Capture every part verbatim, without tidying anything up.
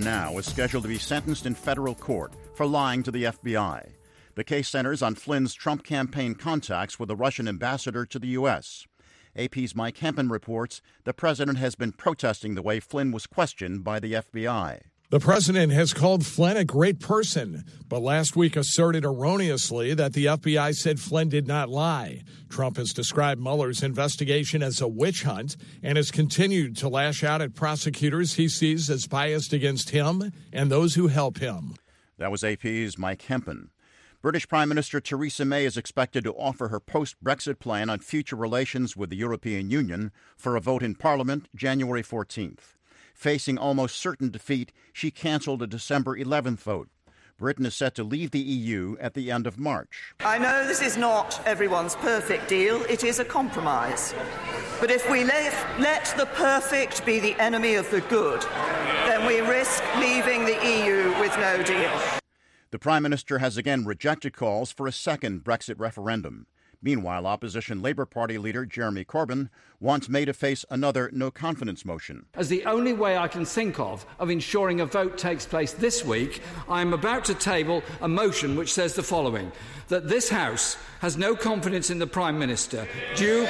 now is scheduled to be sentenced in federal court for lying to the F B I. The case centers on Flynn's Trump campaign contacts with the Russian ambassador to the U S. A P's Mike Hempen reports the president has been protesting the way Flynn was questioned by the F B I. The president has called Flynn a great person, but last week asserted erroneously that the F B I said Flynn did not lie. Trump has described Mueller's investigation as a witch hunt and has continued to lash out at prosecutors he sees as biased against him and those who help him. That was A P's Mike Hempen. British Prime Minister Theresa May is expected to offer her post-Brexit plan on future relations with the European Union for a vote in Parliament January fourteenth. Facing almost certain defeat, she cancelled a December eleventh vote. Britain is set to leave the E U at the end of March. I know this is not everyone's perfect deal. It is a compromise. But if we let, let the perfect be the enemy of the good, then we risk leaving the E U with no deal. The Prime Minister has again rejected calls for a second Brexit referendum. Meanwhile, opposition Labour Party leader Jeremy Corbyn wants May to face another no-confidence motion. As the only way I can think of of ensuring a vote takes place this week, I am about to table a motion which says the following, that this House has no confidence in the Prime Minister due...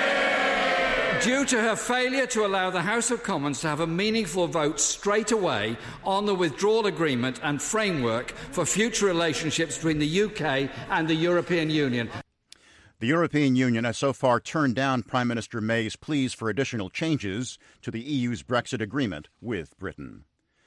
due to her failure to allow the House of Commons to have a meaningful vote straight away on the withdrawal agreement and framework for future relationships between the U K and the European Union. The European Union has so far turned down Prime Minister May's pleas for additional changes to the E U's Brexit agreement with Britain.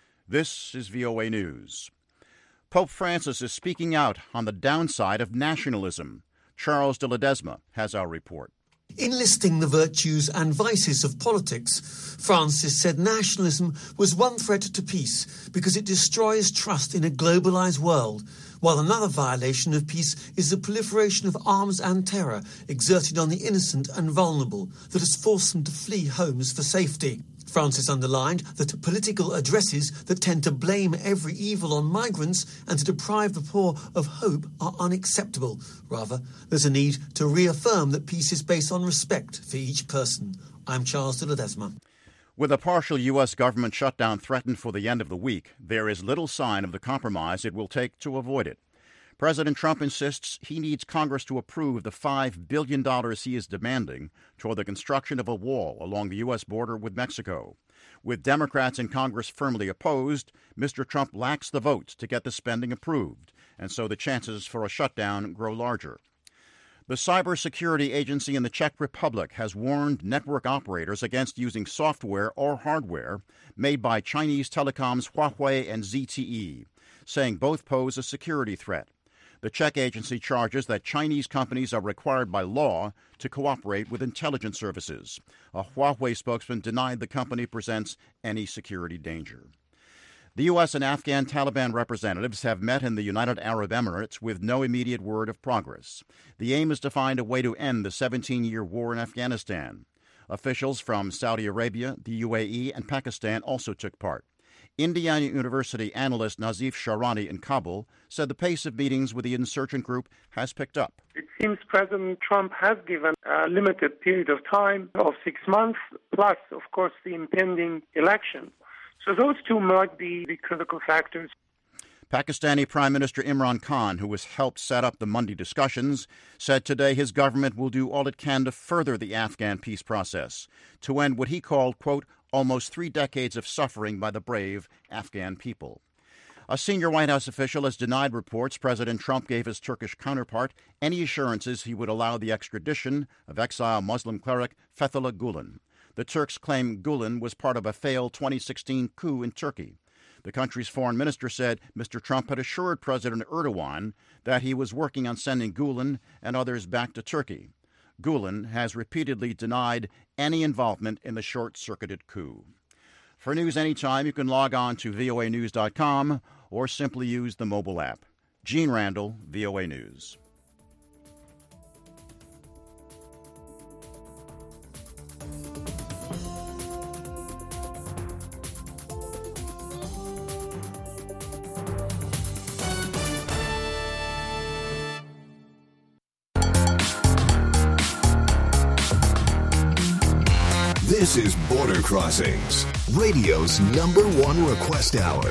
This is V O A News. Pope Francis is speaking out on the downside of nationalism. Charles de Ledesma has our report. In listing the virtues and vices of politics, Francis said nationalism was one threat to peace because it destroys trust in a globalised world, while another violation of peace is the proliferation of arms and terror exerted on the innocent and vulnerable that has forced them to flee homes for safety. Francis underlined that political addresses that tend to blame every evil on migrants and to deprive the poor of hope are unacceptable. Rather, there's a need to reaffirm that peace is based on respect for each person. I'm Charles de Ledesma. With a partial U S government shutdown threatened for the end of the week, there is little sign of the compromise it will take to avoid it. President Trump insists he needs Congress to approve the five billion dollars he is demanding toward the construction of a wall along the U S border with Mexico. With Democrats in Congress firmly opposed, Mister Trump lacks the votes to get the spending approved, and so the chances for a shutdown grow larger. The Cybersecurity Agency in the Czech Republic has warned network operators against using software or hardware made by Chinese telecoms Huawei and Z T E, saying both pose a security threat. The Czech agency charges that Chinese companies are required by law to cooperate with intelligence services. A Huawei spokesman denied the company presents any security danger. The U S and Afghan Taliban representatives have met in the United Arab Emirates with no immediate word of progress. The aim is to find a way to end the seventeen-year war in Afghanistan. Officials from Saudi Arabia, the U A E, and Pakistan also took part. Indiana University analyst Nazif Sharani in Kabul said the pace of meetings with the insurgent group has picked up. It seems President Trump has given a limited period of time of six months, plus, of course, the impending election. So those two might be the critical factors. Pakistani Prime Minister Imran Khan, who has helped set up the Monday discussions, said today his government will do all it can to further the Afghan peace process, to end what he called, quote, almost three decades of suffering by the brave Afghan people. A senior White House official has denied reports President Trump gave his Turkish counterpart any assurances he would allow the extradition of exiled Muslim cleric Fethullah Gulen. The Turks claim Gulen was part of a failed twenty sixteen coup in Turkey. The country's foreign minister said Mister Trump had assured President Erdogan that he was working on sending Gulen and others back to Turkey. Gulen has repeatedly denied any involvement in the short-circuited coup. For news anytime, you can log on to V O A news dot com or simply use the mobile app. Gene Randall, V O A News. This is Border Crossings, radio's number one request hour